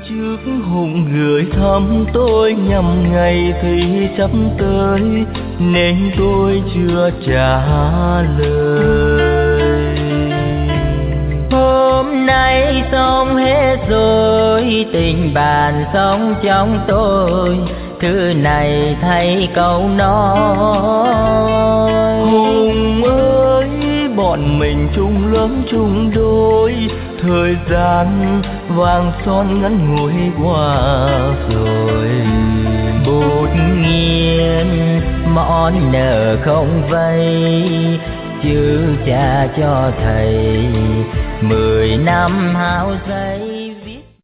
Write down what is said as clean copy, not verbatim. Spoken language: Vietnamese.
trước hùng gửi thăm tôi nhằm ngày thì sắp tới nên tôi chưa trả lời. Hôm nay xong hết rồi, tình bạn sống trong tôi, thứ này thay câu nói. Hùng ơi, bọn mình chung lớn chung đôi, thời gian vàng son ngắn ngủi qua rồi. Bút nghiêng món nợ không vay, chữ cha cho thầy 10 năm hao giấy.